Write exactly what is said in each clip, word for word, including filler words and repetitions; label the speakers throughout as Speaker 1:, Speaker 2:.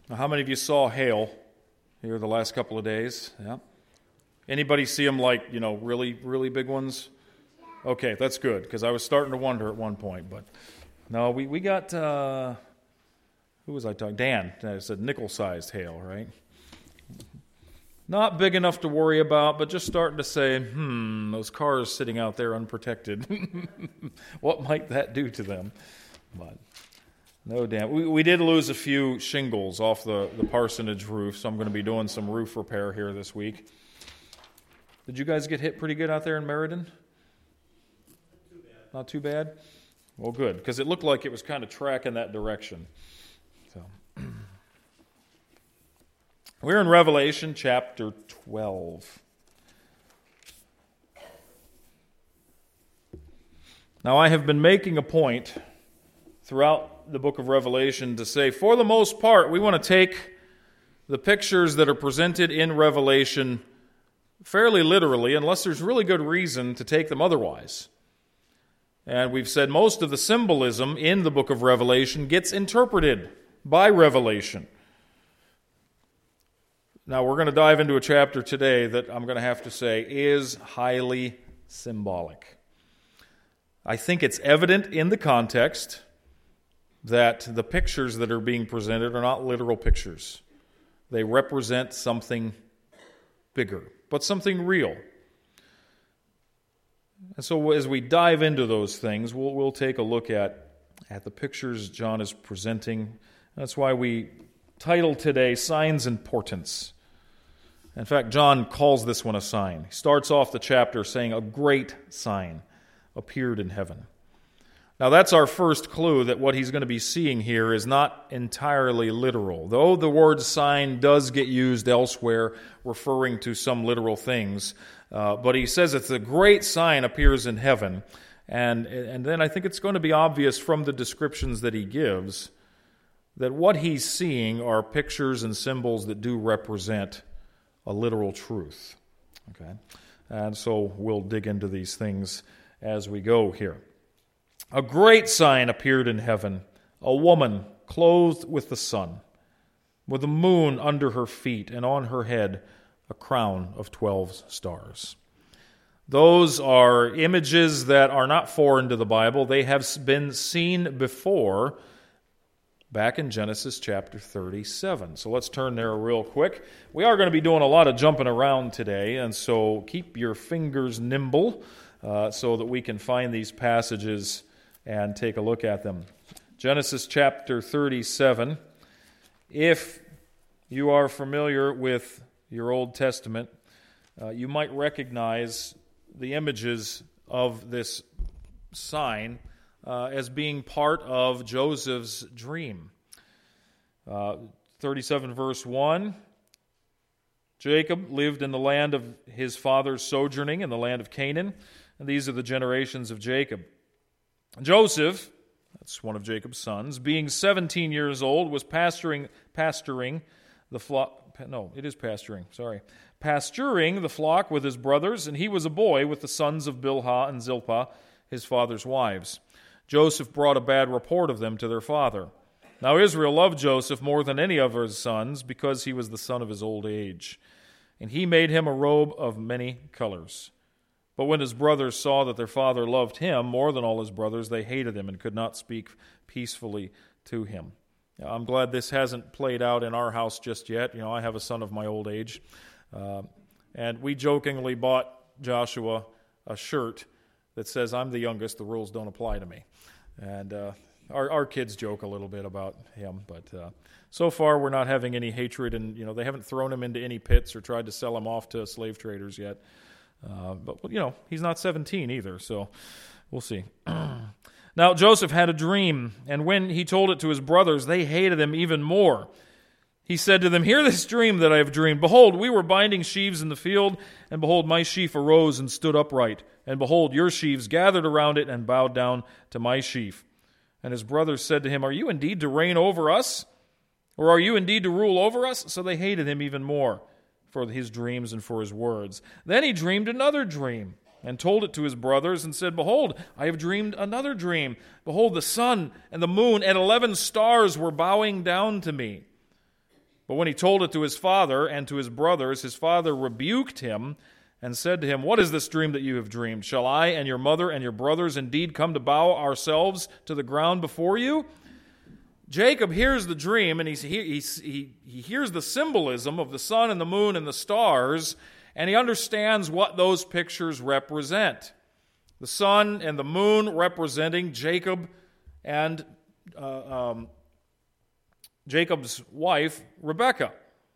Speaker 1: Now, how many of you saw hail here the last couple of days? Yeah. Anybody see them like, you know, really, really big ones? Okay, that's good, because I was starting to wonder at one point. But no, we, we got, uh, who was I talking? Dan. I said nickel-sized hail, right? Not big enough to worry about, but just starting to say, hmm, those cars sitting out there unprotected. What might that do to them? But no damn. We, we did lose a few shingles off the, the parsonage roof, so I'm going to be doing some roof repair here this week. Did you guys get hit pretty good out there in Meriden?
Speaker 2: Not too bad.
Speaker 1: Not too bad? Well, good, because it looked like it was kind of tracking that direction. So, we're in Revelation chapter twelve. Now, I have been making a point throughout the book of Revelation to say, for the most part, we want to take the pictures that are presented in Revelation fairly literally, unless there's really good reason to take them otherwise. And we've said most of the symbolism in the book of Revelation gets interpreted by Revelation. Now, we're going to dive into a chapter today that I'm going to have to say is highly symbolic. I think it's evident in the context that the pictures that are being presented are not literal pictures. They represent something bigger, but something real. And so as we dive into those things, we'll, we'll take a look at, at the pictures John is presenting. That's why we titled today, Signs and Portents. In fact, John calls this one a sign. He starts off the chapter saying, a great sign appeared in heaven. Now that's our first clue that what he's going to be seeing here is not entirely literal. Though the word sign does get used elsewhere, referring to some literal things. Uh, but he says it's a great sign appears in heaven. And, and then I think it's going to be obvious from the descriptions that he gives that what he's seeing are pictures and symbols that do represent a literal truth. Okay? And so we'll dig into these things as we go here. A great sign appeared in heaven, a woman clothed with the sun, with the moon under her feet, and on her head a crown of twelve stars. Those are images that are not foreign to the Bible. They have been seen before back in Genesis chapter thirty-seven. So let's turn there real quick. We are going to be doing a lot of jumping around today, and so keep your fingers nimble uh, so that we can find these passages and take a look at them. Genesis chapter thirty-seven. If you are familiar with your Old Testament, uh, you might recognize the images of this sign uh, as being part of Joseph's dream. Uh, thirty-seven verse one, Jacob lived in the land of his father's sojourning, in the land of Canaan, and these are the generations of Jacob. Joseph, that's one of Jacob's sons, being seventeen years old, was pasturing, pasturing the flock. No, it is pasturing, sorry. Pasturing the flock with his brothers, and he was a boy with the sons of Bilhah and Zilpah, his father's wives. Joseph brought a bad report of them to their father. Now Israel loved Joseph more than any of his sons, because he was the son of his old age. And he made him a robe of many colors. But when his brothers saw that their father loved him more than all his brothers, they hated him and could not speak peacefully to him. Now, I'm glad this hasn't played out in our house just yet. You know, I have a son of my old age. Uh, and we jokingly bought Joshua a shirt that says, I'm the youngest, the rules don't apply to me. And uh, our, our kids joke a little bit about him. But uh, so far, we're not having any hatred. And, you know, they haven't thrown him into any pits or tried to sell him off to slave traders yet. Uh, but, you know, he's not seventeen either, so we'll see. Now, Joseph had a dream, and when he told it to his brothers, they hated him even more. He said to them, hear this dream that I have dreamed. Behold, we were binding sheaves in the field, and behold, my sheaf arose and stood upright. And behold, your sheaves gathered around it and bowed down to my sheaf. And his brothers said to him, are you indeed to reign over us? Or are you indeed to rule over us? So they hated him even more for his dreams and for his words. Then he dreamed another dream and told it to his brothers and said, behold, I have dreamed another dream. Behold, the sun and the moon and eleven stars were bowing down to me. But when he told it to his father and to his brothers, his father rebuked him and said to him, "What is this dream that you have dreamed? Shall I and your mother and your brothers indeed come to bow ourselves to the ground before you?" Jacob hears the dream, and he's, he, he, he hears the symbolism of the sun and the moon and the stars, and he understands what those pictures represent. The sun and the moon representing Jacob and uh, um, Jacob's wife, Rebekah.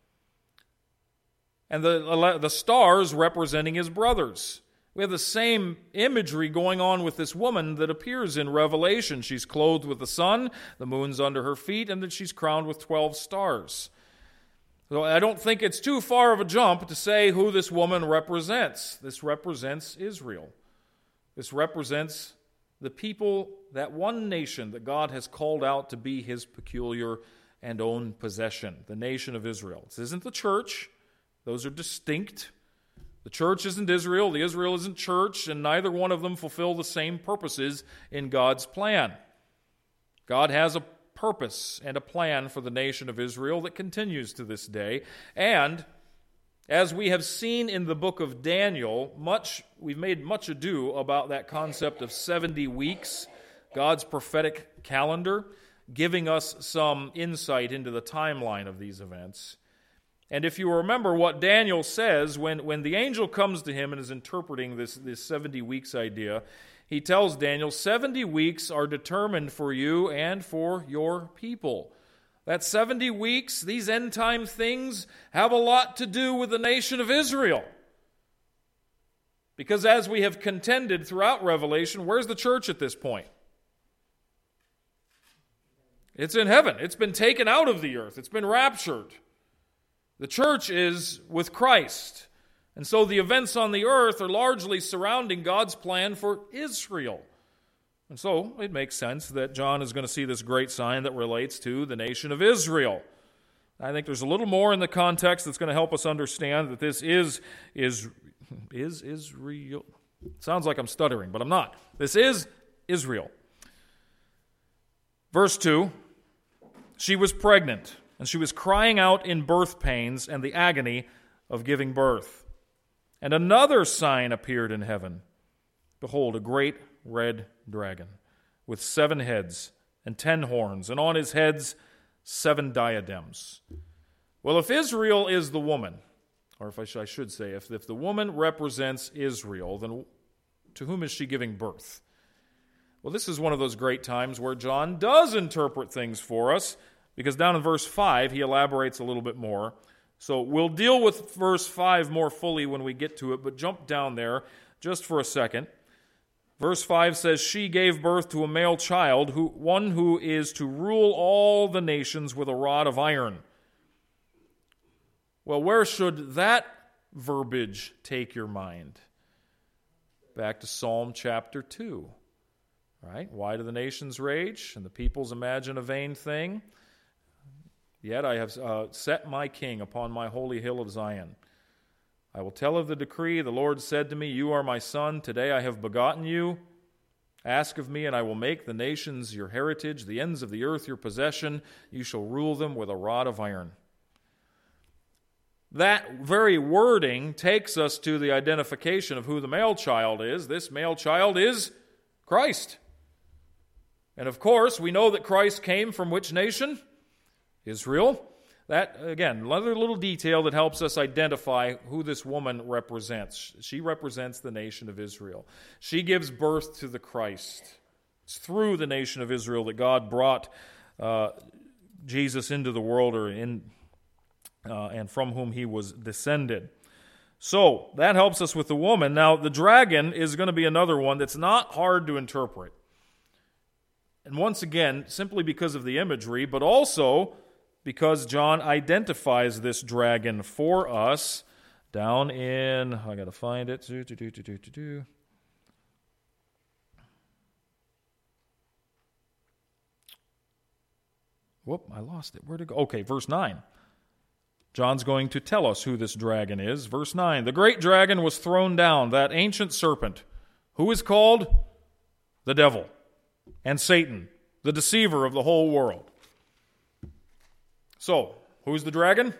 Speaker 1: And the, the stars representing his brothers. We have the same imagery going on with this woman that appears in Revelation. She's clothed with the sun, the moon's under her feet, and then she's crowned with twelve stars. So I don't think it's too far of a jump to say who this woman represents. This represents Israel. This represents the people, that one nation that God has called out to be his peculiar and own possession, the nation of Israel. This isn't the church. Those are distinct. The church isn't Israel, the Israel isn't church, and neither one of them fulfill the same purposes in God's plan. God has a purpose and a plan for the nation of Israel that continues to this day. And as we have seen in the book of Daniel, much we've made much ado about that concept of seventy weeks, God's prophetic calendar, giving us some insight into the timeline of these events. And if you remember what Daniel says, when, when the angel comes to him and is interpreting this, this seventy weeks idea, he tells Daniel, seventy weeks are determined for you and for your people. That seventy weeks, these end time things, have a lot to do with the nation of Israel. Because as we have contended throughout Revelation, where's the church at this point? It's in heaven. It's been taken out of the earth. It's been raptured. The church is with Christ. And so the events on the earth are largely surrounding God's plan for Israel. And so it makes sense that John is going to see this great sign that relates to the nation of Israel. I think there's a little more in the context that's going to help us understand that this is, is, is Israel. It sounds like I'm stuttering, but I'm not. This is Israel. Verse two, she was pregnant, and she was crying out in birth pains and the agony of giving birth. And another sign appeared in heaven. Behold, a great red dragon with seven heads and ten horns, and on his heads seven diadems. Well, if Israel is the woman, or if I, sh- I should say, if, if the woman represents Israel, then to whom is she giving birth? Well, this is one of those great times where John does interpret things for us, because down in verse five, he elaborates a little bit more. So we'll deal with verse five more fully when we get to it, but jump down there just for a second. Verse five says, she gave birth to a male child, who one who is to rule all the nations with a rod of iron. Well, where should that verbiage take your mind? Back to Psalm chapter two. Right? Why do the nations rage and the peoples imagine a vain thing? Yet I have uh, set my king upon my holy hill of Zion. I will tell of the decree. The Lord said to me, you are my son. Today I have begotten you. Ask of me, and I will make the nations your heritage, the ends of the earth your possession. You shall rule them with a rod of iron. That very wording takes us to the identification of who the male child is. This male child is Christ. And of course, we know that Christ came from which nation? Israel. That, again, another little detail that helps us identify who this woman represents. She represents the nation of Israel. She gives birth to the Christ. It's through the nation of Israel that God brought uh, Jesus into the world, or in, uh, and from whom he was descended. So, that helps us with the woman. Now, the dragon is going to be another one that's not hard to interpret. And once again, simply because of the imagery, but also because John identifies this dragon for us down in, I got to find it. Do, do, do, do, do, do. Whoop, I lost it. Where'd it go? Okay, verse nine. John's going to tell us who this dragon is. Verse nine, the great dragon was thrown down, that ancient serpent, who is called the devil and Satan, the deceiver of the whole world. So, Who's the dragon?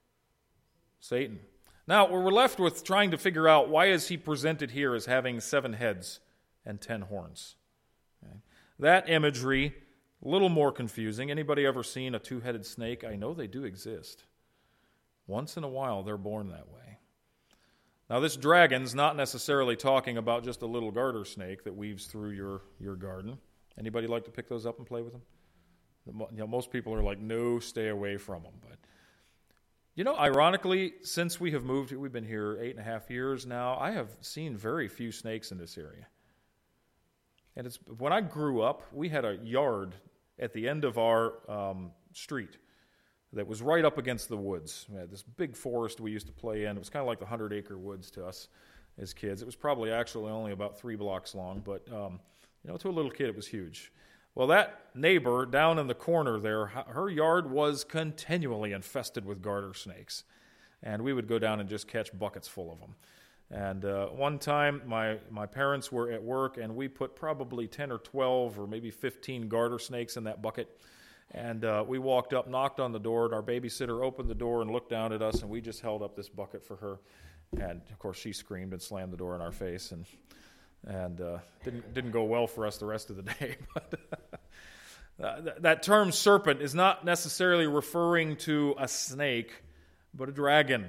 Speaker 1: Satan. Now, we're left with trying to figure out why is he presented here as having seven heads and ten horns. Okay. That imagery, a little more confusing. Anybody ever seen a two-headed snake? I know they do exist. Once in a while, they're born that way. Now, this dragon's not necessarily talking about just a little garter snake that weaves through your, your garden. Anybody like to pick those up and play with them? You know, most people are like, no, stay away from them. But, you know, ironically, since we have moved here, we've been here eight and a half years now, I have seen very few snakes in this area. And it's when I grew up, we had a yard at the end of our um, street that was right up against the woods. We had this big forest we used to play in. It was kind of like the hundred-acre woods to us as kids. It was probably actually only about three blocks long, but, um, you know, to a little kid, it was huge. Well, that neighbor down in the corner there, her yard was continually infested with garter snakes. And we would go down and just catch buckets full of them. And uh, one time, my, my parents were at work, and we put probably ten or twelve or maybe fifteen garter snakes in that bucket. And uh, we walked up, knocked on the door, and our babysitter opened the door and looked down at us, and we just held up this bucket for her. And, of course, she screamed and slammed the door in our face, and and uh, didn't didn't go well for us the rest of the day. But uh, th- that term serpent is not necessarily referring to a snake, but a dragon.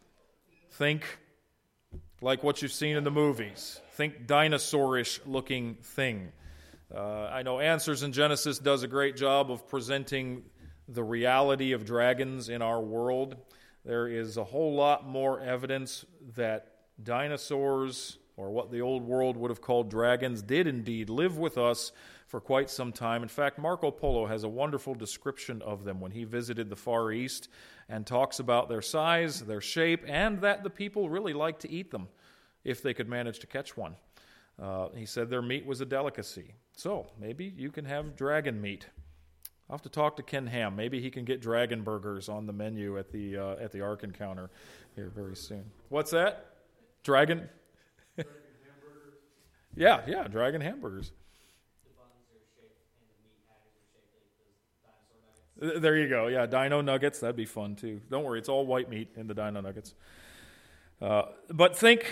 Speaker 1: Think like what you've seen in the movies. Think dinosaurish looking thing. Uh, I know Answers in Genesis does a great job of presenting the reality of dragons in our world. There is a whole lot more evidence that dinosaurs, or what the old world would have called dragons, did indeed live with us for quite some time. In fact, Marco Polo has a wonderful description of them when he visited the Far East and talks about their size, their shape, and that the people really liked to eat them if they could manage to catch one. Uh, he said their meat was a delicacy. So maybe you can have dragon meat. I'll have to talk to Ken Ham. Maybe he can get dragon burgers on the menu at the uh, at the Ark Encounter here very soon. What's that? Dragon?
Speaker 2: Dragon hamburgers.
Speaker 1: Yeah, yeah, dragon hamburgers.
Speaker 3: The buns are shaped and the meat patties are shaped like those dinosaur nuggets.
Speaker 1: There you go. Yeah, dino nuggets. That'd be fun too. Don't worry, it's all white meat in the dino nuggets. Uh, but think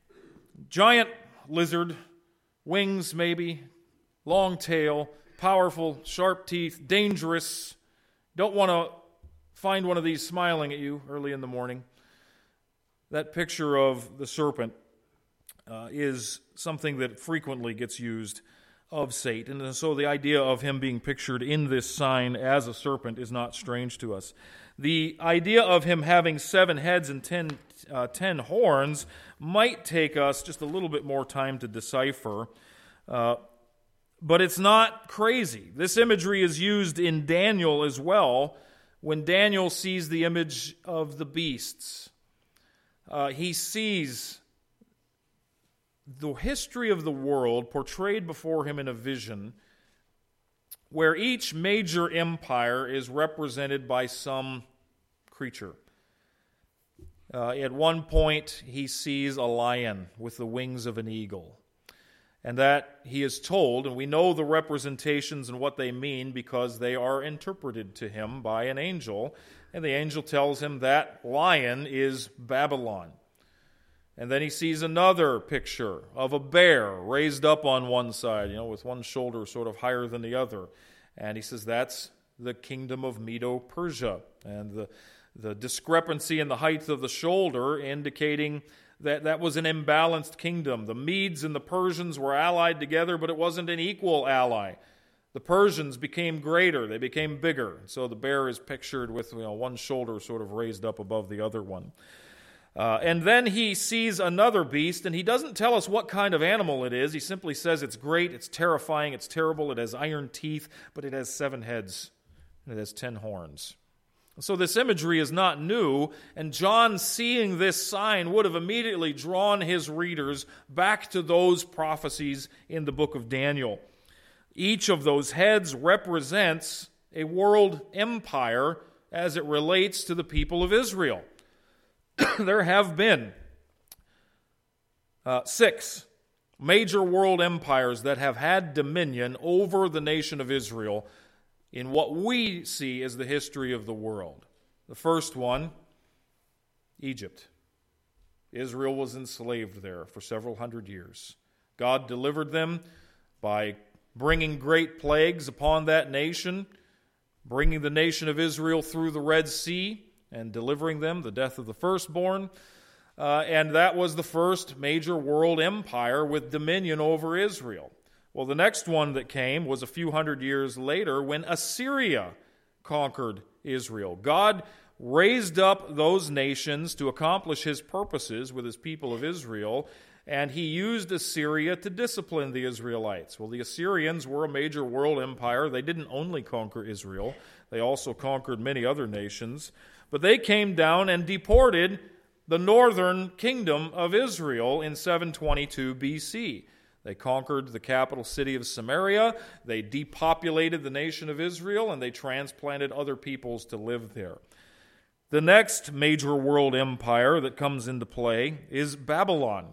Speaker 1: giant lizard, wings maybe, long tail, powerful, sharp teeth, dangerous. Don't want to find one of these smiling at you early in the morning. That picture of the serpent uh, is something that frequently gets used of Satan. And so the idea of him being pictured in this sign as a serpent is not strange to us. The idea of him having seven heads and ten, uh, ten horns might take us just a little bit more time to decipher. Uh, but it's not crazy. This imagery is used in Daniel as well. When Daniel sees the image of the beasts, uh, he sees the history of the world portrayed before him in a vision where each major empire is represented by some creature. Uh, at one point, he sees a lion with the wings of an eagle. And that he is told, and we know the representations and what they mean because they are interpreted to him by an angel. And the angel tells him that lion is Babylon. And then he sees another picture of a bear raised up on one side, you know, with one shoulder sort of higher than the other. And he says that's the kingdom of Medo-Persia. And the, the discrepancy in the height of the shoulder indicating that that was an imbalanced kingdom. The Medes and the Persians were allied together, but it wasn't an equal ally. The Persians became greater. They became bigger. So the bear is pictured with, you know, one shoulder sort of raised up above the other one. Uh, and then he sees another beast, and he doesn't tell us what kind of animal it is. He simply says it's great, it's terrifying, it's terrible, it has iron teeth, but it has seven heads, and it has ten horns. So this imagery is not new, and John, seeing this sign, would have immediately drawn his readers back to those prophecies in the book of Daniel. Each of those heads represents a world empire as it relates to the people of Israel. There have been uh, six major world empires that have had dominion over the nation of Israel in what we see as the history of the world. The first one, Egypt. Israel was enslaved there for several hundred years. God delivered them by bringing great plagues upon that nation, bringing the nation of Israel through the Red Sea and delivering them, the death of the firstborn. Uh, and that was the first major world empire with dominion over Israel. Well, the next one that came was a few hundred years later when Assyria conquered Israel. God raised up those nations to accomplish his purposes with his people of Israel, and he used Assyria to discipline the Israelites. Well, the Assyrians were a major world empire. They didn't only conquer Israel. They also conquered many other nations. But they came down and deported the northern kingdom of Israel in seven twenty-two B C. They conquered the capital city of Samaria. They depopulated the nation of Israel, and they transplanted other peoples to live there. The next major world empire that comes into play is Babylon.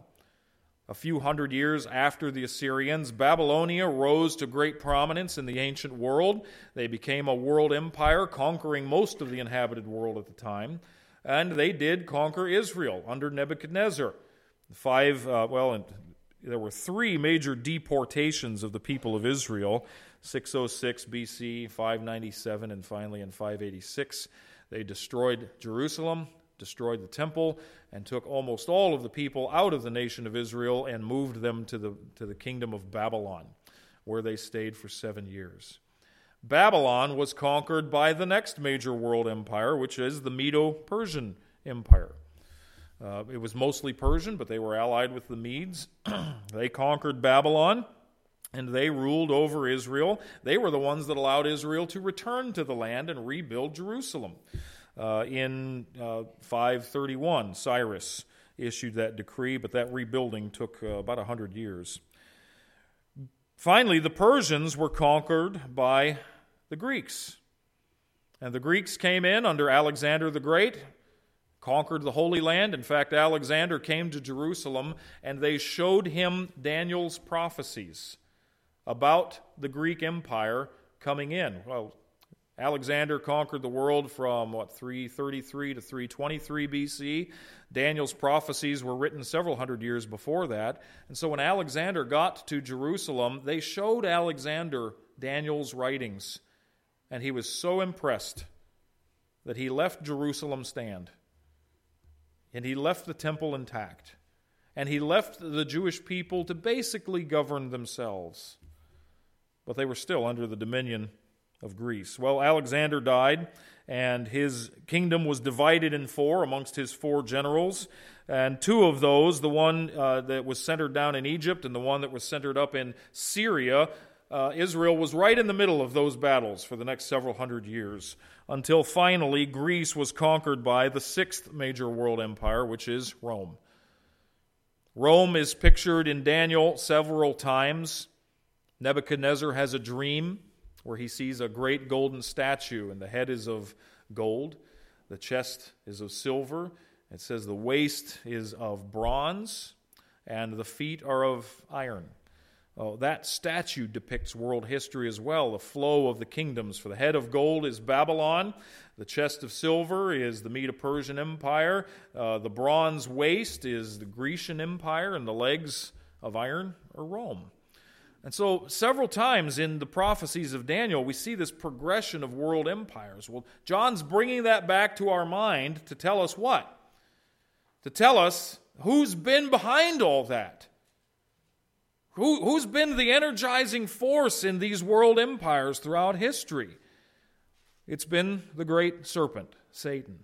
Speaker 1: A few hundred years after the Assyrians, Babylonia rose to great prominence in the ancient world. They became a world empire, conquering most of the inhabited world at the time. And they did conquer Israel under Nebuchadnezzar. Five, uh, well, there were three major deportations of the people of Israel, six oh six B C, five ninety-seven, and finally in five eighty-six. They destroyed Jerusalem, destroyed the temple, and took almost all of the people out of the nation of Israel and moved them to the, to the kingdom of Babylon, where they stayed for seven years. Babylon was conquered by the next major world empire, which is the Medo-Persian Empire. Uh, it was mostly Persian, but they were allied with the Medes. They conquered Babylon, and they ruled over Israel. They were the ones that allowed Israel to return to the land and rebuild Jerusalem. Uh, in uh, five thirty-one, Cyrus issued that decree, but that rebuilding took uh, about one hundred years. Finally, the Persians were conquered by the Greeks. And the Greeks came in under Alexander the Great, conquered the Holy Land. In fact, Alexander came to Jerusalem, and they showed him Daniel's prophecies about the Greek Empire coming in. Well, Alexander conquered the world from, what, three thirty-three to three twenty-three B C. Daniel's prophecies were written several hundred years before that. And so when Alexander got to Jerusalem, they showed Alexander Daniel's writings. And he was so impressed that he left Jerusalem stand. And he left the temple intact. And he left the Jewish people to basically govern themselves. But they were still under the dominion of Greece. Well, Alexander died, and his kingdom was divided in four amongst his four generals. And two of those, the one uh, that was centered down in Egypt and the one that was centered up in Syria, uh, Israel was right in the middle of those battles for the next several hundred years, until finally Greece was conquered by the sixth major world empire, which is Rome. Rome is pictured in Daniel several times. Nebuchadnezzar has a dream where he sees a great golden statue, and the head is of gold, the chest is of silver. It says the waist is of bronze, and the feet are of iron. Oh, that statue depicts world history as well, the flow of the kingdoms. For the head of gold is Babylon, the chest of silver is the Medo-Persian Empire, uh, the bronze waist is the Grecian Empire, and the legs of iron are Rome. And so several times in the prophecies of Daniel, we see this progression of world empires. Well, John's bringing that back to our mind to tell us what? To tell us who's been behind all that. Who, who's been the energizing force in these world empires throughout history? It's been the great serpent, Satan.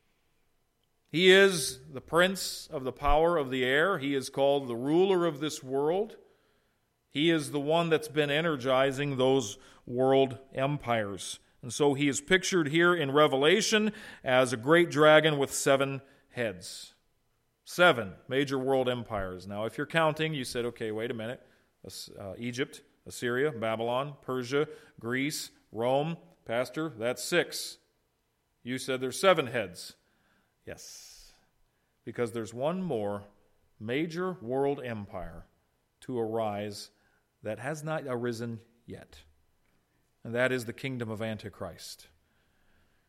Speaker 1: He is the prince of the power of the air. He is called the ruler of this world. He is the one that's been energizing those world empires. And so he is pictured here in Revelation as a great dragon with seven heads. Seven major world empires. Now, if you're counting, you said, okay, wait a minute. Uh, Egypt, Assyria, Babylon, Persia, Greece, Rome. Pastor, that's six. You said there's seven heads. Yes, because there's one more major world empire to arise that has not arisen yet. And that is the kingdom of Antichrist.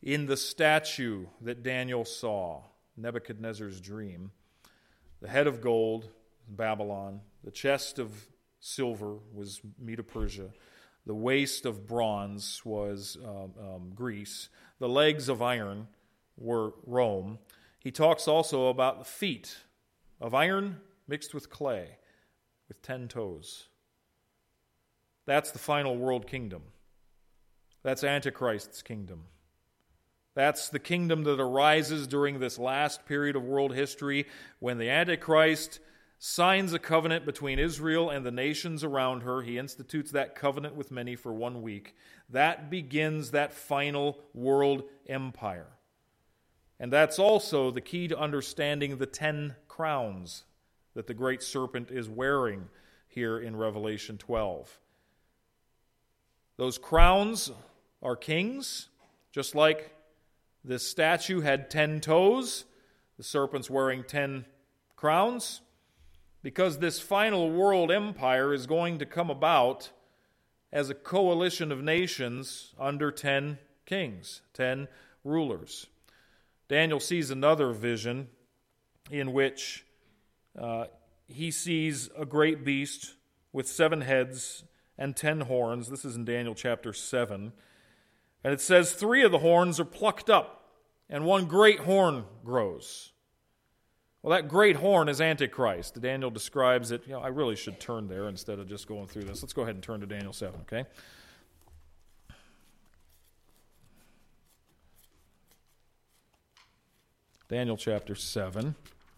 Speaker 1: in the statue that Daniel saw, Nebuchadnezzar's dream. The head of gold, Babylon. The chest of silver was Medo-Persia. The waist of bronze was um, um, Greece. The legs of iron were Rome. He talks also about the feet of iron mixed with clay, with ten toes. That's the final world kingdom. That's Antichrist's kingdom. That's the kingdom that arises during this last period of world history when the Antichrist signs a covenant between Israel and the nations around her. He institutes that covenant with many for one week. That begins that final world empire. And that's also the key to understanding the ten crowns that the great serpent is wearing here in Revelation twelve. Those crowns are kings, just like this statue had ten toes. The serpent's wearing ten crowns. Because this final world empire is going to come about as a coalition of nations under ten kings, ten rulers. Daniel sees another vision in which uh, he sees a great beast with seven heads and ten horns. This is in Daniel chapter seven. And it says, three of the horns are plucked up, and one great horn grows. Well, that great horn is Antichrist. Daniel describes it. You know, I really should turn there instead of just going through this. Let's go ahead and turn to Daniel seven, okay? Daniel chapter seven.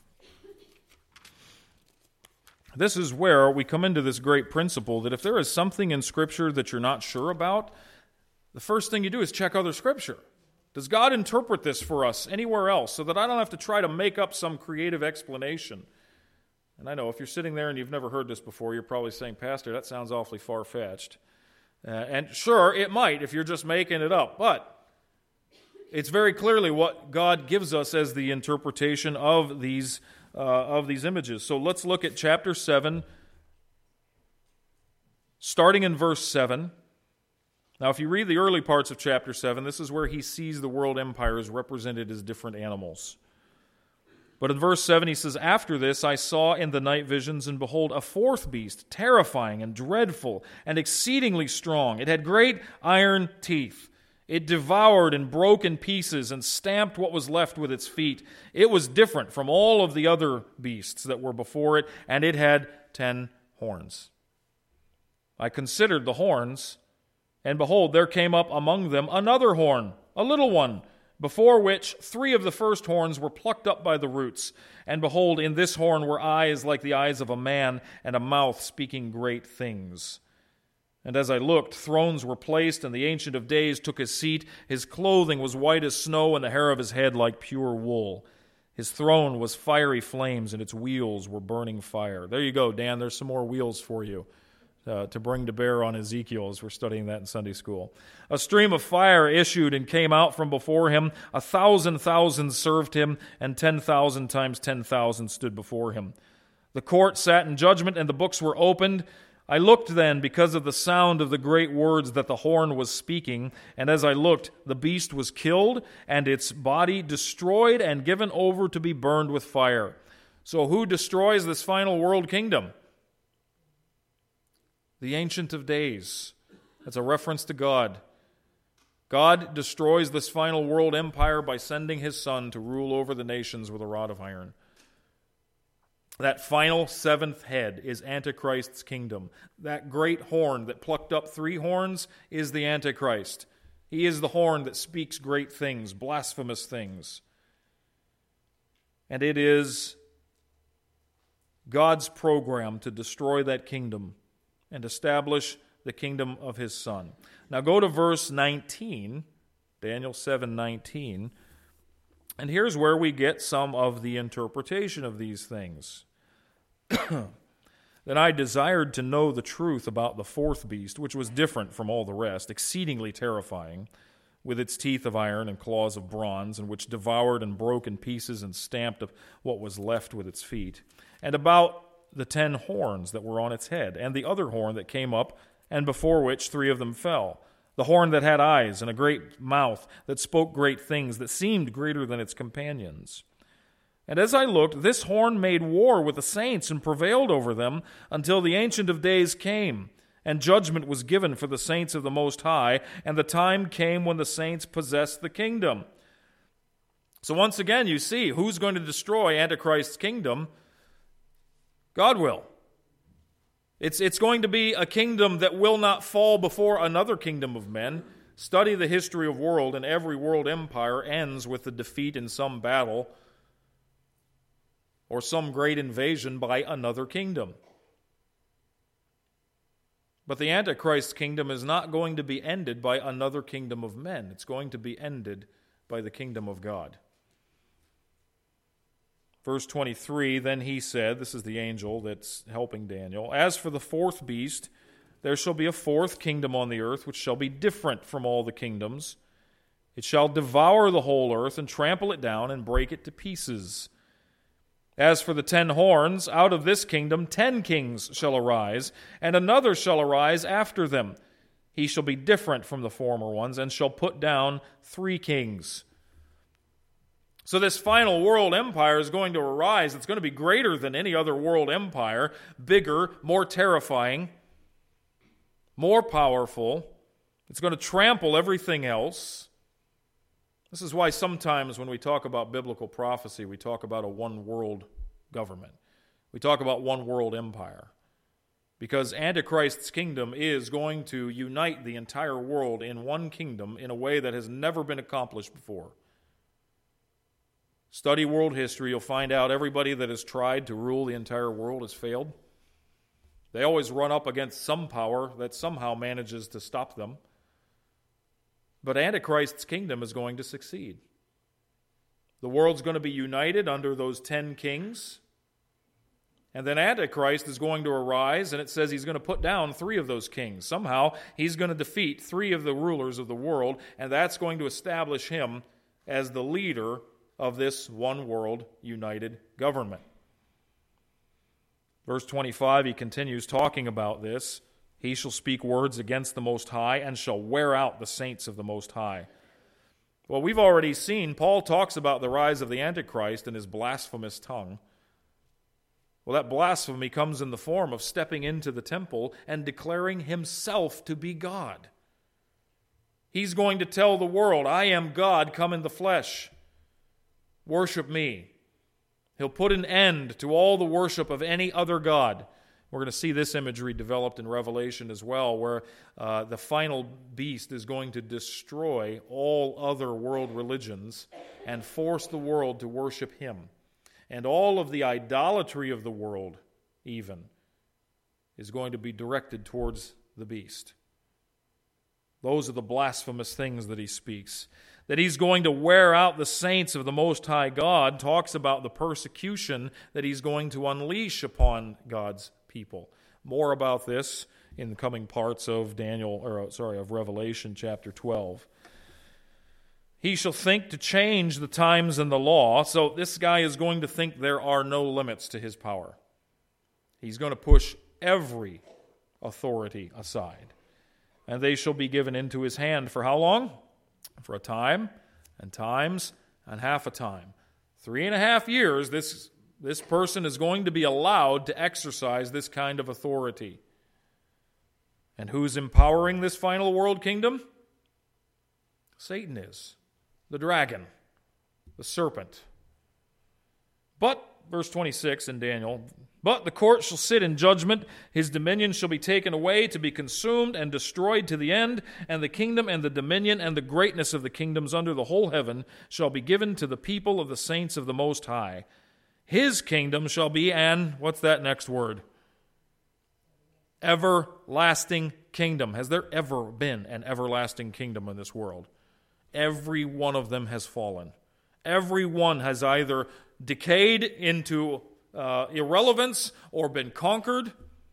Speaker 1: This is where we come into this great principle that if there is something in Scripture that you're not sure about, the first thing you do is check other Scripture. Does God interpret this for us anywhere else so that I don't have to try to make up some creative explanation? And I know if you're sitting there and you've never heard this before, you're probably saying, Pastor, that sounds awfully far-fetched. Uh, and sure, it might if you're just making it up, but it's very clearly what God gives us as the interpretation of these, uh, of these images. So let's look at chapter seven, starting in verse seven. Now, if you read the early parts of chapter seven, this is where he sees the world empires represented as different animals. But in verse seven, he says, after this I saw in the night visions, and behold, a fourth beast, terrifying and dreadful and exceedingly strong. It had great iron teeth. It devoured and broke in pieces and stamped what was left with its feet. It was different from all of the other beasts that were before it, and it had ten horns. I considered the horns, and behold, there came up among them another horn, a little one, before which three of the first horns were plucked up by the roots. And behold, in this horn were eyes like the eyes of a man, and a mouth speaking great things. And as I looked, thrones were placed, and the Ancient of Days took his seat. His clothing was white as snow, and the hair of his head like pure wool. His throne was fiery flames, and its wheels were burning fire. There you go, Dan. There's some more wheels for you. Uh, to bring to bear on Ezekiel as we're studying that in Sunday school. A stream of fire issued and came out from before him. A thousand thousands served him, and ten thousand times ten thousand stood before him. The court sat in judgment, and the books were opened. I looked then because of the sound of the great words that the horn was speaking, and as I looked, the beast was killed, and its body destroyed and given over to be burned with fire. So who destroys this final world kingdom? The Ancient of Days. That's a reference to God. God destroys this final world empire by sending his Son to rule over the nations with a rod of iron. That final seventh head is Antichrist's kingdom. That great horn that plucked up three horns is the Antichrist. He is the horn that speaks great things, blasphemous things. And it is God's program to destroy that kingdom and establish the kingdom of his Son. Now go to verse nineteen, Daniel seven nineteen, and here's where we get some of the interpretation of these things. Then I desired to know the truth about the fourth beast, which was different from all the rest, exceedingly terrifying, with its teeth of iron and claws of bronze, and which devoured and broke in pieces and stamped of what was left with its feet, and about the ten horns that were on its head, and the other horn that came up, and before which three of them fell. the horn that had eyes and a great mouth, that spoke great things, that seemed greater than its companions. And as I looked, this horn made war with the saints and prevailed over them until the Ancient of Days came, and judgment was given for the saints of the Most High, and the time came when the saints possessed the kingdom. So once again, you see, who's going to destroy Antichrist's kingdom? God will. It's, it's going to be a kingdom that will not fall before another kingdom of men. Study the history of world, and every world empire ends with the defeat in some battle or some great invasion by another kingdom. But the Antichrist kingdom is not going to be ended by another kingdom of men. It's going to be ended by the kingdom of God. Verse twenty-three, then he said, this is the angel that's helping Daniel, as for the fourth beast, there shall be a fourth kingdom on the earth, which shall be different from all the kingdoms. It shall devour the whole earth and trample it down and break it to pieces. As for the ten horns, out of this kingdom ten kings shall arise, and another shall arise after them. He shall be different from the former ones, and shall put down three kings. So this final world empire is going to arise. It's going to be greater than any other world empire, bigger, more terrifying, more powerful. It's going to trample everything else. This is why sometimes when we talk about biblical prophecy, we talk about a one-world government. We talk about one world empire. Because Antichrist's kingdom is going to unite the entire world in one kingdom in a way that has never been accomplished before. Study world history, you'll find out everybody that has tried to rule the entire world has failed. They always run up against some power that somehow manages to stop them. But Antichrist's kingdom is going to succeed. The world's going to be united under those ten kings. And then Antichrist is going to arise, and it says he's going to put down three of those kings. Somehow, he's going to defeat three of the rulers of the world, and that's going to establish him as the leader of this one world united government. Verse twenty-five, he continues talking about this. He shall speak words against the Most High and shall wear out the saints of the Most High. Well, we've already seen, Paul talks about the rise of the Antichrist and his blasphemous tongue. Well, that blasphemy comes in the form of stepping into the temple and declaring himself to be God. He's going to tell the world, I am God come in the flesh. Worship me. He'll put an end to all the worship of any other god. We're going to see this imagery developed in Revelation as well, where uh, the final beast is going to destroy all other world religions and force the world to worship him. And all of the idolatry of the world, even, is going to be directed towards the beast. Those are the blasphemous things that he speaks. That he's going to wear out the saints of the Most High God talks about the persecution that he's going to unleash upon God's people. More about this in the coming parts of Daniel, or sorry, of Revelation chapter twelve. He shall think to change the times and the law. So this guy is going to think there are no limits to his power. He's going to push every authority aside. And they shall be given into his hand for how long? For a time, and times, and half a time. Three and a half years, this, this person is going to be allowed to exercise this kind of authority. And who's empowering this final world kingdom? Satan is. The dragon. The serpent. But, verse twenty-six in Daniel, but the court shall sit in judgment, his dominion shall be taken away to be consumed and destroyed to the end, and the kingdom and the dominion and the greatness of the kingdoms under the whole heaven shall be given to the people of the saints of the Most High. His kingdom shall be an, what's that next word? Everlasting kingdom. Has there ever been an everlasting kingdom in this world? Every one of them has fallen. Every one has either decayed into uh, irrelevance or been conquered.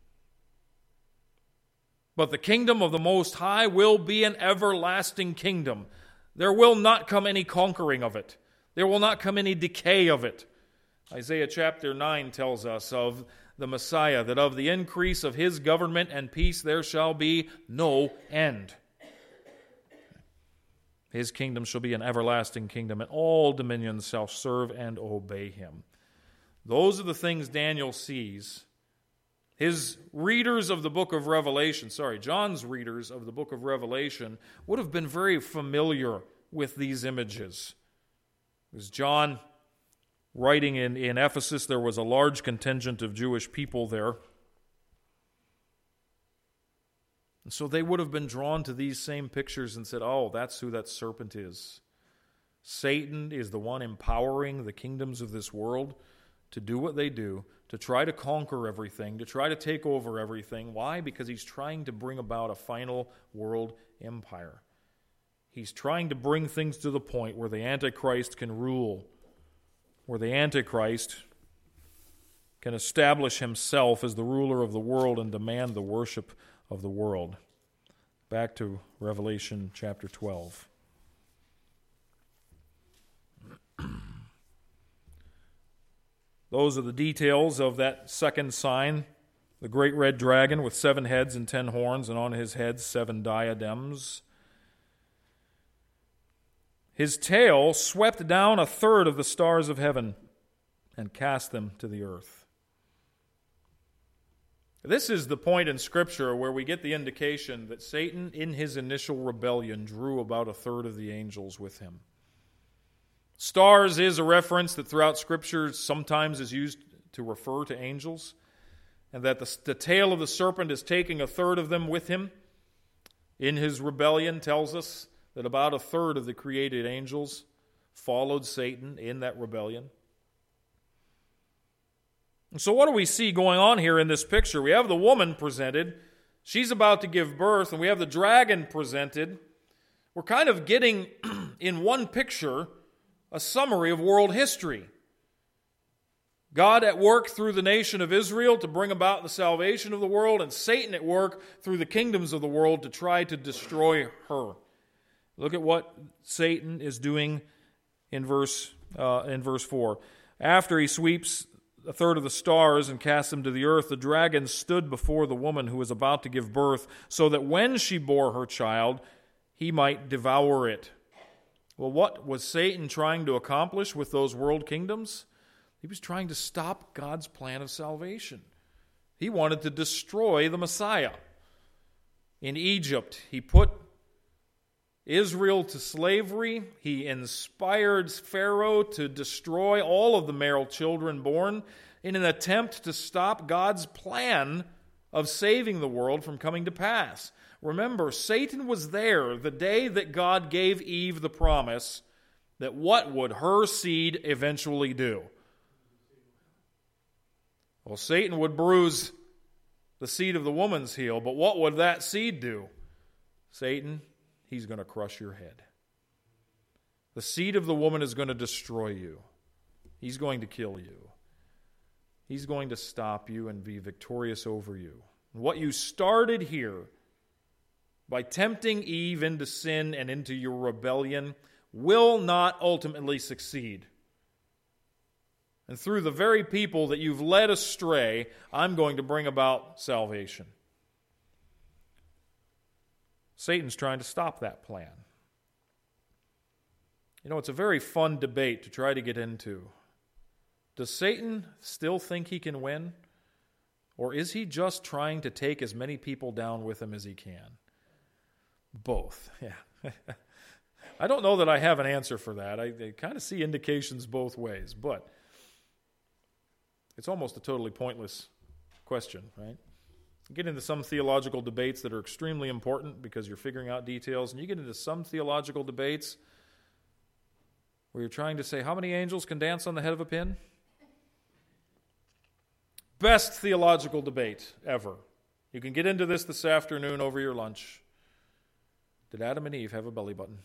Speaker 1: But the kingdom of the Most High will be an everlasting kingdom. There will not come any conquering of it. There will not come any decay of it. Isaiah chapter nine tells us of the Messiah, that of the increase of his government and peace there shall be no end. His kingdom shall be an everlasting kingdom, and all dominions shall serve and obey him. Those are the things Daniel sees. His readers of the book of Revelation, sorry, John's readers of the book of Revelation would have been very familiar with these images. As John, writing in, in Ephesus, there was a large contingent of Jewish people there. And so they would have been drawn to these same pictures and said, oh, that's who that serpent is. Satan is the one empowering the kingdoms of this world to do what they do, to try to conquer everything, to try to take over everything. Why? Because he's trying to bring about a final world empire. He's trying to bring things to the point where the Antichrist can rule, where the Antichrist can establish himself as the ruler of the world and demand the worship of the world. Back to Revelation chapter twelve. Those are the details of that second sign, the great red dragon with seven heads and ten horns, and on his heads seven diadems. His tail swept down a third of the stars of heaven and cast them to the earth. This is the point in Scripture where we get the indication that Satan, in his initial rebellion, drew about a third of the angels with him. Stars is a reference that throughout Scripture sometimes is used to refer to angels, and that the, the tail of the serpent is taking a third of them with him. In his rebellion tells us that about a third of the created angels followed Satan in that rebellion. So what do we see going on here in this picture? We have the woman presented. She's about to give birth, and we have the dragon presented. We're kind of getting in one picture a summary of world history. God at work through the nation of Israel to bring about the salvation of the world, and Satan at work through the kingdoms of the world to try to destroy her. Look at what Satan is doing in verse uh, in verse four. After he sweeps a third of the stars and casts them to the earth, the dragon stood before the woman who was about to give birth, so that when she bore her child, he might devour it. Well, what was Satan trying to accomplish with those world kingdoms? He was trying to stop God's plan of salvation. He wanted to destroy the Messiah. In Egypt, he put Israel to slavery. He inspired Pharaoh to destroy all of the male children born in an attempt to stop God's plan of saving the world from coming to pass. Remember, Satan was there the day that God gave Eve the promise that what would her seed eventually do? Well, Satan would bruise the seed of the woman's heel, but what would that seed do? Satan, he's going to crush your head. The seed of the woman is going to destroy you. He's going to kill you. He's going to stop you and be victorious over you. What you started here by tempting Eve into sin and into your rebellion will not ultimately succeed. And through the very people that you've led astray, I'm going to bring about salvation. Satan's trying to stop that plan. You know, it's a very fun debate to try to get into. Does Satan still think he can win? Or is he just trying to take as many people down with him as he can? Both, yeah. I don't know that I have an answer for that. I, I kind of see indications both ways, but it's almost a totally pointless question, right? You get into some theological debates that are extremely important because you're figuring out details, and you get into some theological debates where you're trying to say, how many angels can dance on the head of a pin? Best theological debate ever. You can get into this this afternoon over your lunch. Did Adam and Eve have a belly button?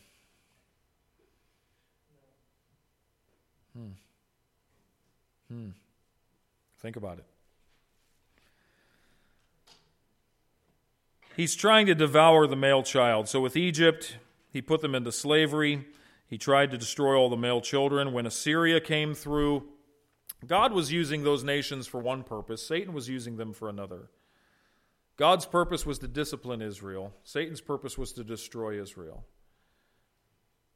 Speaker 1: Hmm. Hmm. Think about it. He's trying to devour the male child. So with Egypt, he put them into slavery. He tried to destroy all the male children. When Assyria came through, God was using those nations for one purpose. Satan was using them for another. God's purpose was to discipline Israel. Satan's purpose was to destroy Israel.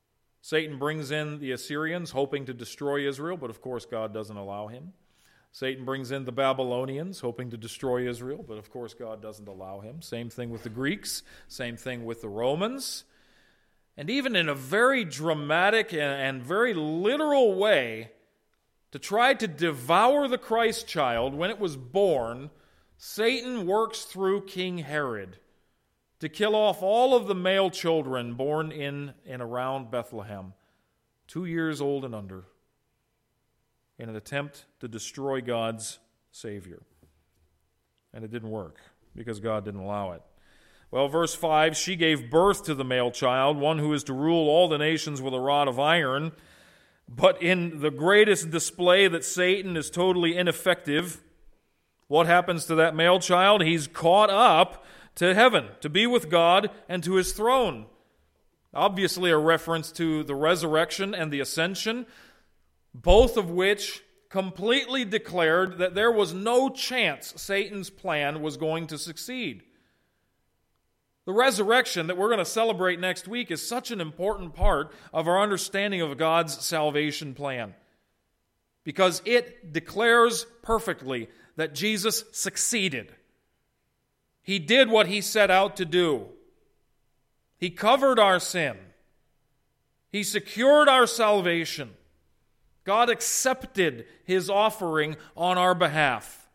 Speaker 1: Satan brings in the Assyrians, hoping to destroy Israel, but of course God doesn't allow him. Satan brings in the Babylonians, hoping to destroy Israel, but of course God doesn't allow him. Same thing with the Greeks, same thing with the Romans. And even in a very dramatic and very literal way, to try to devour the Christ child when it was born, Satan works through King Herod to kill off all of the male children born in and around Bethlehem, two years old and under, in an attempt to destroy God's Savior. And it didn't work because God didn't allow it. Well, verse five, she gave birth to the male child, one who is to rule all the nations with a rod of iron. But in the greatest display that Satan is totally ineffective, what happens to that male child? He's caught up to heaven, to be with God and to his throne. Obviously a reference to the resurrection and the ascension, both of which completely declared that there was no chance Satan's plan was going to succeed. The resurrection that we're going to celebrate next week is such an important part of our understanding of God's salvation plan, because it declares perfectly that Jesus succeeded. He did what he set out to do. He covered our sin. He secured our salvation. God accepted his offering on our behalf.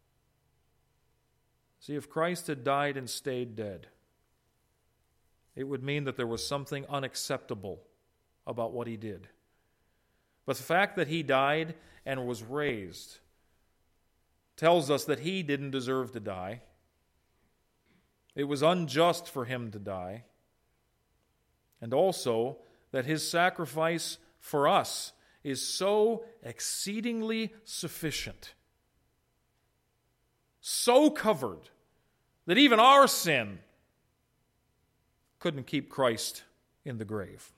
Speaker 1: See, if Christ had died and stayed dead, it would mean that there was something unacceptable about what he did. But the fact that he died and was raised tells us that he didn't deserve to die. It was unjust for him to die. And also that his sacrifice for us is so exceedingly sufficient, so covered, that even our sin couldn't keep Christ in the grave.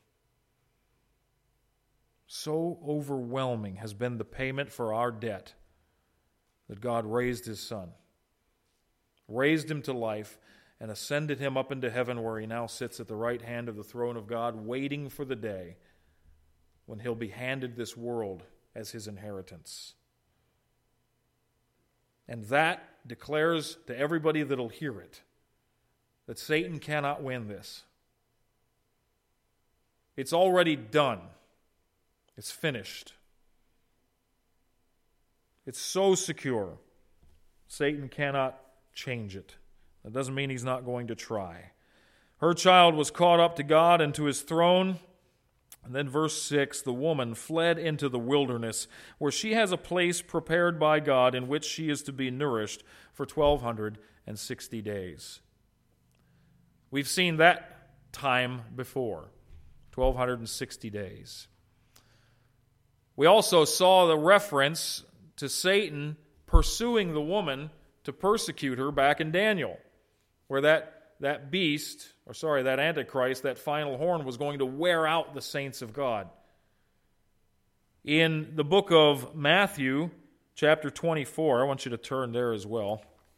Speaker 1: So overwhelming has been the payment for our debt that God raised his Son, raised him to life, and ascended him up into heaven, where he now sits at the right hand of the throne of God, waiting for the day when he'll be handed this world as his inheritance. And that declares to everybody that'll hear it that Satan cannot win this. It's already done. It's finished. It's so secure. Satan cannot change it. That doesn't mean he's not going to try. Her child was caught up to God and to his throne. And then verse six, the woman fled into the wilderness, where she has a place prepared by God in which she is to be nourished for twelve sixty days. We've seen that time before, twelve sixty days. We also saw the reference to Satan pursuing the woman to persecute her back in Daniel, where that, that beast, or sorry, that Antichrist, that final horn, was going to wear out the saints of God. In the book of Matthew, chapter twenty-four, I want you to turn there as well.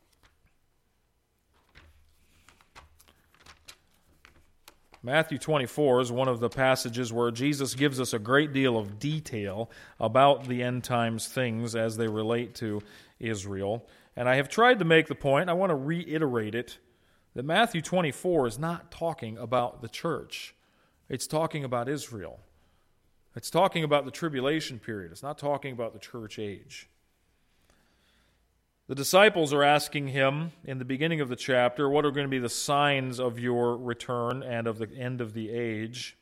Speaker 1: Matthew twenty-four is one of the passages where Jesus gives us a great deal of detail about the end times things as they relate to Israel. And I have tried to make the point, I want to reiterate it, that Matthew twenty-four is not talking about the church. It's talking about Israel. It's talking about the tribulation period. It's not talking about the church age. The disciples are asking him in the beginning of the chapter, what are going to be the signs of your return and of the end of the age?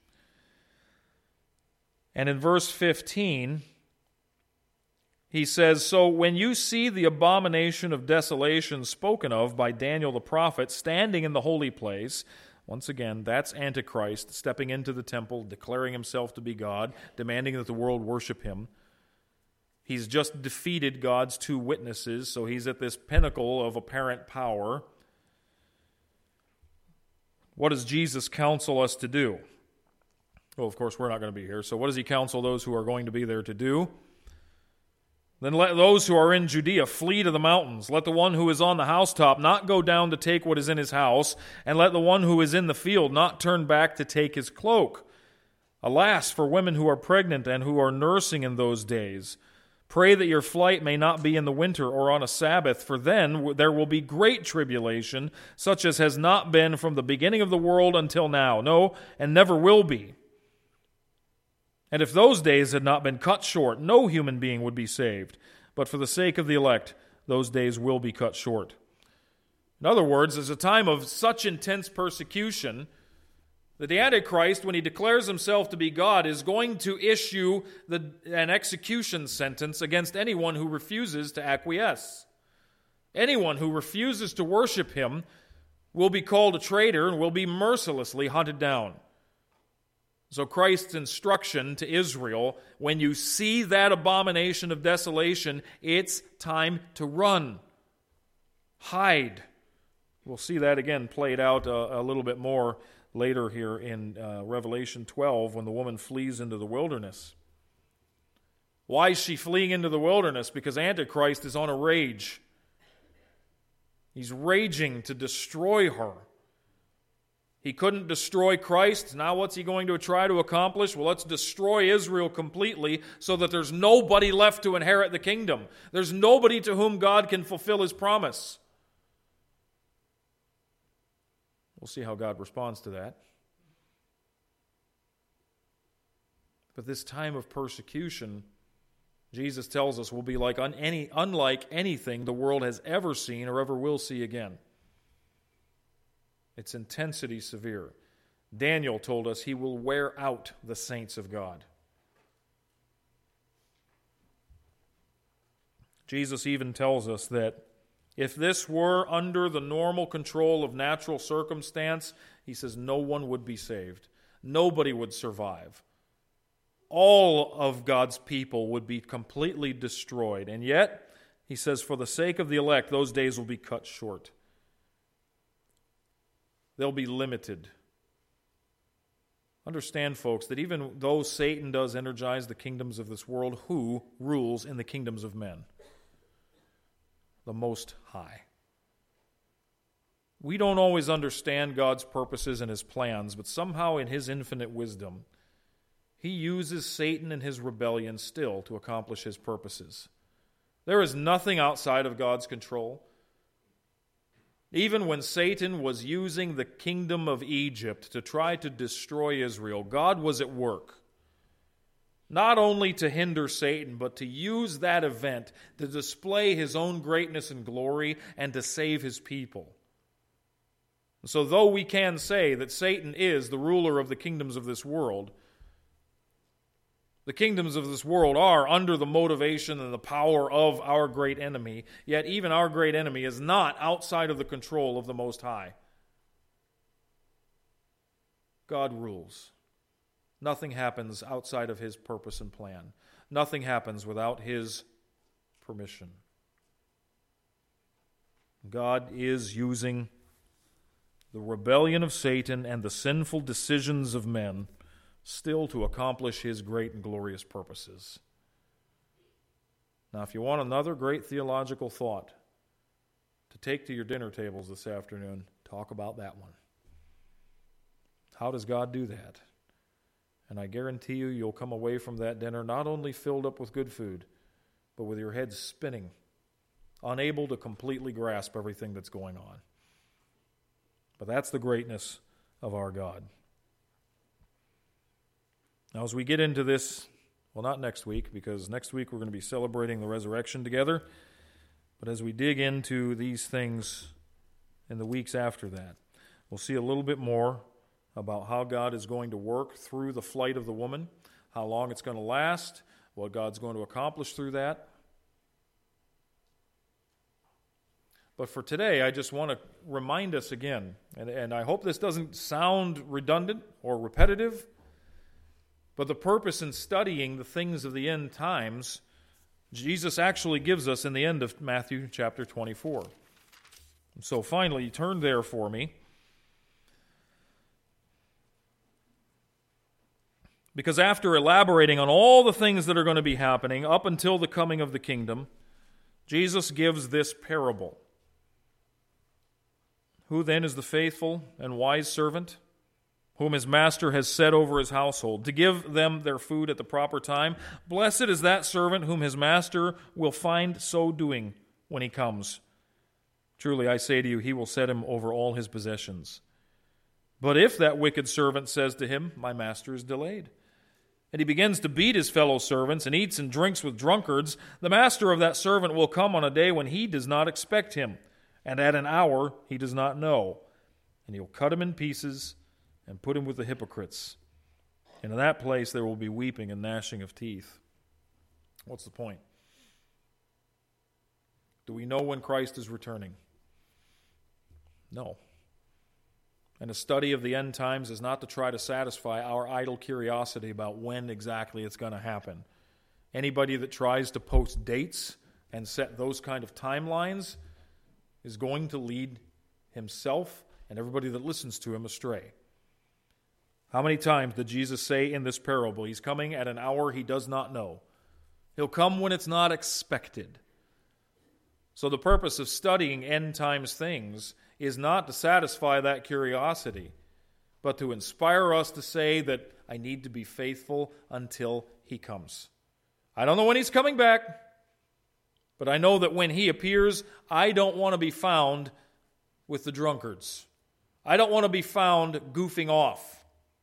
Speaker 1: And in verse fifteen, he says, so when you see the abomination of desolation spoken of by Daniel the prophet standing in the holy place, once again, that's Antichrist stepping into the temple, declaring himself to be God, demanding that the world worship him. He's just defeated God's two witnesses, so he's at this pinnacle of apparent power. What does Jesus counsel us to do? Well, of course, we're not going to be here, so what does he counsel those who are going to be there to do? Then let those who are in Judea flee to the mountains. Let the one who is on the housetop not go down to take what is in his house, and let the one who is in the field not turn back to take his cloak. Alas, for women who are pregnant and who are nursing in those days. Pray that your flight may not be in the winter or on a Sabbath, for then there will be great tribulation, such as has not been from the beginning of the world until now, no, and never will be. And if those days had not been cut short, no human being would be saved. But for the sake of the elect, those days will be cut short. In other words, there's a time of such intense persecution that the Antichrist, when he declares himself to be God, is going to issue the, an execution sentence against anyone who refuses to acquiesce. Anyone who refuses to worship him will be called a traitor and will be mercilessly hunted down. So Christ's instruction to Israel, when you see that abomination of desolation, it's time to run. Hide. We'll see that again played out a, a little bit more later here in uh, Revelation twelve, when the woman flees into the wilderness. Why is she fleeing into the wilderness? Because Antichrist is on a rage. He's raging to destroy her. He couldn't destroy Christ. Now what's he going to try to accomplish? Well, let's destroy Israel completely so that there's nobody left to inherit the kingdom. There's nobody to whom God can fulfill his promise. We'll see how God responds to that. But this time of persecution, Jesus tells us, will be like un- any, unlike anything the world has ever seen or ever will see again. Its intensity severe. Daniel told us he will wear out the saints of God. Jesus even tells us that if this were under the normal control of natural circumstance, he says no one would be saved. Nobody would survive. All of God's people would be completely destroyed. And yet, he says, for the sake of the elect, those days will be cut short. They'll be limited. Understand, folks, that even though Satan does energize the kingdoms of this world, who rules in the kingdoms of men? The Most High. We don't always understand God's purposes and his plans, but somehow in his infinite wisdom, he uses Satan and his rebellion still to accomplish his purposes. There is nothing outside of God's control. Even when Satan was using the kingdom of Egypt to try to destroy Israel, God was at work. Not only to hinder Satan, but to use that event to display his own greatness and glory and to save his people. So though we can say that Satan is the ruler of the kingdoms of this world, the kingdoms of this world are under the motivation and the power of our great enemy, yet even our great enemy is not outside of the control of the Most High. God rules. Nothing happens outside of his purpose and plan. Nothing happens without his permission. God is using the rebellion of Satan and the sinful decisions of men still to accomplish his great and glorious purposes. Now, if you want another great theological thought to take to your dinner tables this afternoon, talk about that one. How does God do that? And I guarantee you, you'll come away from that dinner not only filled up with good food, but with your head spinning, unable to completely grasp everything that's going on. But that's the greatness of our God. Now, as we get into this, well, not next week, because next week we're going to be celebrating the resurrection together, but as we dig into these things in the weeks after that, we'll see a little bit more about how God is going to work through the flight of the woman, how long it's going to last, what God's going to accomplish through that. But for today, I just want to remind us again, and, and I hope this doesn't sound redundant or repetitive, but the purpose in studying the things of the end times, Jesus actually gives us in the end of Matthew chapter twenty-four. So finally, turn there for me. Because after elaborating on all the things that are going to be happening up until the coming of the kingdom, Jesus gives this parable. Who then is the faithful and wise servant, whom his master has set over his household, to give them their food at the proper time. Blessed is that servant whom his master will find so doing when he comes. Truly, I say to you, he will set him over all his possessions. But if that wicked servant says to him, my master is delayed, and he begins to beat his fellow servants and eats and drinks with drunkards, the master of that servant will come on a day when he does not expect him, and at an hour he does not know, and he will cut him in pieces and put him with the hypocrites. And in that place there will be weeping and gnashing of teeth. What's the point? Do we know when Christ is returning? No. And a study of the end times is not to try to satisfy our idle curiosity about when exactly it's going to happen. Anybody that tries to post dates and set those kind of timelines is going to lead himself and everybody that listens to him astray. How many times did Jesus say in this parable, he's coming at an hour he does not know? He'll come when it's not expected. So the purpose of studying end times things is not to satisfy that curiosity, but to inspire us to say that I need to be faithful until he comes. I don't know when he's coming back, but I know that when he appears, I don't want to be found with the drunkards. I don't want to be found goofing off.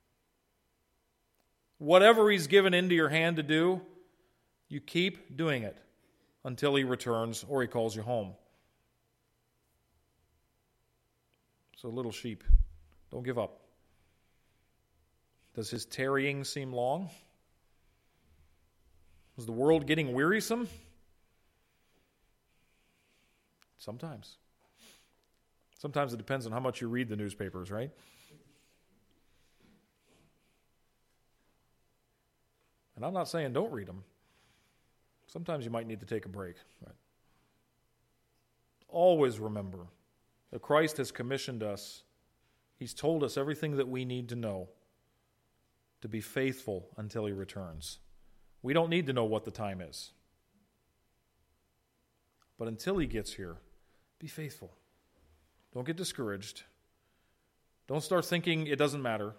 Speaker 1: Whatever he's given into your hand to do, you keep doing it until he returns or he calls you home. So, little sheep, don't give up. Does his tarrying seem long? Is the world getting wearisome? Sometimes. Sometimes it depends on how much you read the newspapers, right? And I'm not saying don't read them. Sometimes you might need to take a break. Right? Always remember that Christ has commissioned us. He's told us everything that we need to know to be faithful until he returns. We don't need to know what the time is. But until he gets here, be faithful. Don't get discouraged. Don't start thinking it doesn't matter.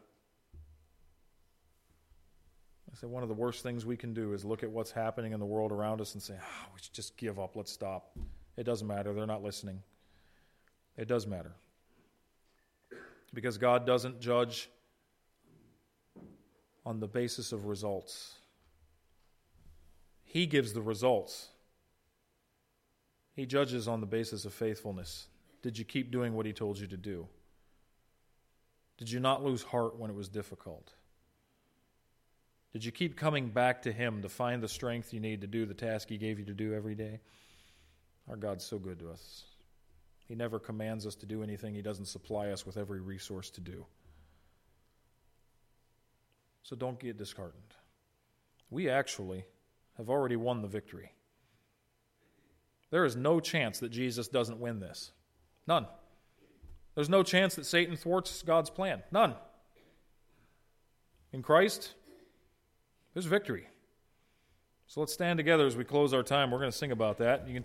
Speaker 1: I say one of the worst things we can do is look at what's happening in the world around us and say, oh, we should just give up, let's stop. It doesn't matter, they're not listening. It does matter. Because God doesn't judge on the basis of results. He gives the results. He judges on the basis of faithfulness. Did you keep doing what he told you to do? Did you not lose heart when it was difficult? Did you keep coming back to him to find the strength you need to do the task he gave you to do every day? Our God's so good to us. He never commands us to do anything he doesn't supply us with every resource to do. So don't get disheartened. We actually have already won the victory. There is no chance that Jesus doesn't win this. None. There's no chance that Satan thwarts God's plan. None. In Christ, there's victory. So let's stand together as we close our time. We're going to sing about that. You can